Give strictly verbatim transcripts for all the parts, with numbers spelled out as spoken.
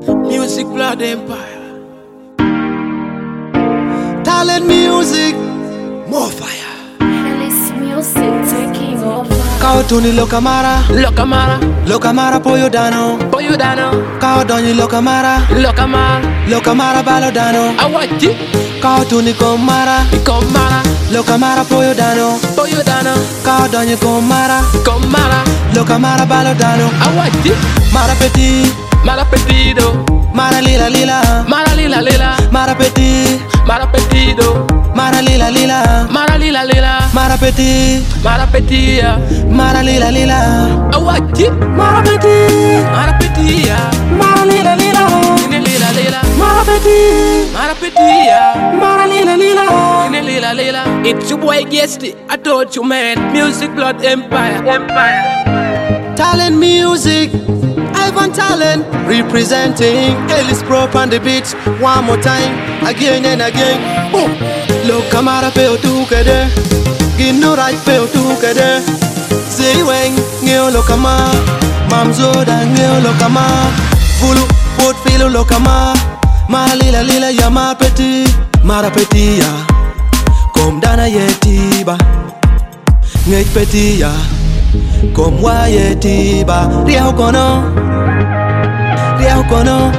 Music Blood Empire. Talent music, more fire. Hellis music taking over. Kao tuni lokamara, Lokamara, lokamara poyo dano. Boyo Dano, Kao doni lokamara, Lokamara, lokamara balo dano. Awaji, Kao tuni komara, Komara, lokamara poyo dano. Boyo Dano, Kao doni komara, Komara, lokamara balo dano. Awaji, Mara petit, Malapetido, mara lila lila, Mara Lila Lila, mara petit, Malapetido, mara lila lila, Mara Lila Lila, mara petit, Malapetia, mara lila lila, Awaji, mara petit, Malapetia, mara lila lila, Ine Lila Lila, mara petit, Malapetia, mara lila lila. Ine Lila Lila. It's your boy Guesty, I told you man, Music Blood Empire, Empire. Talent music, Ivan Talent representing Ellis Prop on the beats. One more time, again and again. Boom. Look, Kamara peo tukede, Gino right peo tukede. Say when Neo Lokama, Mamzoda Neo Lokama, Fulu Port Filo Lokama, Malila Lila Yama Peti, Marapetia, Kom Dana Yetiba, Nek Petia. Comme Wayetiba, Ria Kono, Ria Kono,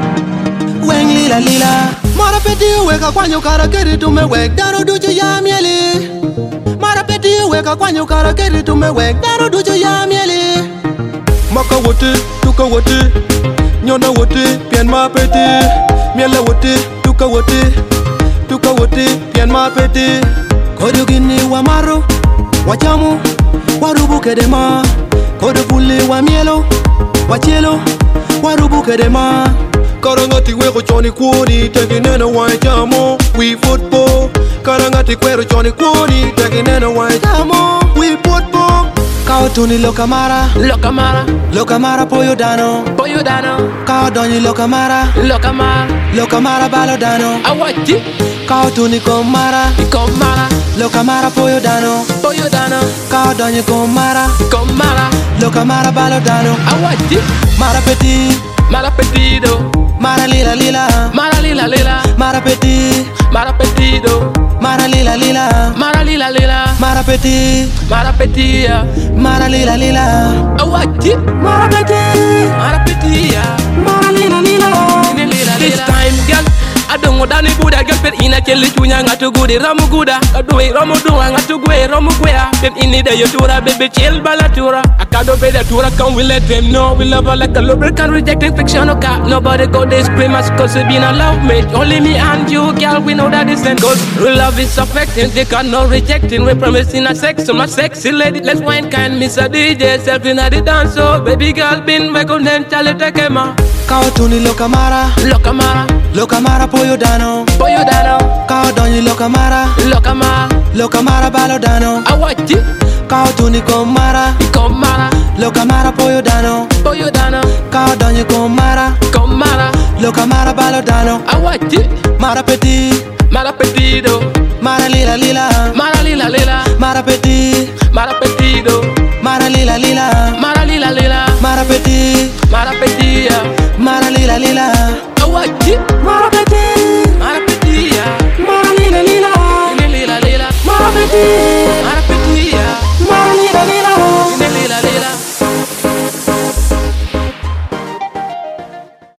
Weng Lila Lila. Marapeti weka kwanyo karakeri tumewek, daro duche ya mieli. Marapeti weka kwanyo karakeri tumewek, daro duche ya mieli. Maka wote, tuka wote, nyona wote, pian mapeti. Miele wote, tuka wote, tuka wote, pian mapeti. Kodio gini wa maro, wachamu. Warubu kedema, kodo pule wa mielo, wachelo, warubu kedema. Karangati weko choni kwoni, tekinena waitamo, we football. Karangati kwero choni kwoni, tekinena waitamo, we football. Kao tuni lokamara, Lokamara, lokamara poyo dano. Boyo Dano, Kao doni lokamara, Lokamara, lokamara balo dano. Awaji, Kao tuni komara, Komara, lokamara poyo dano. Boyo Dano, Kao doni komara, Komara, lokamara balo dano. Awaji, Mara petit, Malapetido, mara lila lila, Mara Lila Lila, mara petit, Malapetido, mara lila lila, Mara Lila Lila, mara petit, Malapetia, mara lila lila, Awaji, mara petit, Malapetia, mara lila lila. Ine Lila Lila. This time, girl, I don't want any Buddha, girl, but in a kelly tunya ngatu gudi ramu guda. Aduwe ramu dunga ngatu gwe ramu gwea. Then in the you tura, baby, chill balatura. I can't obey the tura, come we let them know. We love her like a lubricant, rejecting fiction, no cat. Nobody go this scream us cause we been a love mate. Only me and you, girl, we know that it's end. Cause real love is affecting, they got no rejecting. We promising a sex, so my sexy lady. Let's wine kind, Miss a D J, self in the dance. So baby girl, been my continental, take him out. Kao tuni lokamara, Lokamara, lokamara poyo dano. Boyo Dano, Kao doni lokamara, Lokamara, lokamara balo dano. Awaji, Kao tuni komara, Komara, lokamara poyo dano. Boyo Dano, Kao doni komara, Komara, lokamara balo dano. Awaji, Mara petit, Malapetido, mara lila lila, Mara Lila Lila, mara petit, Malapetido, mara lila lila, Mara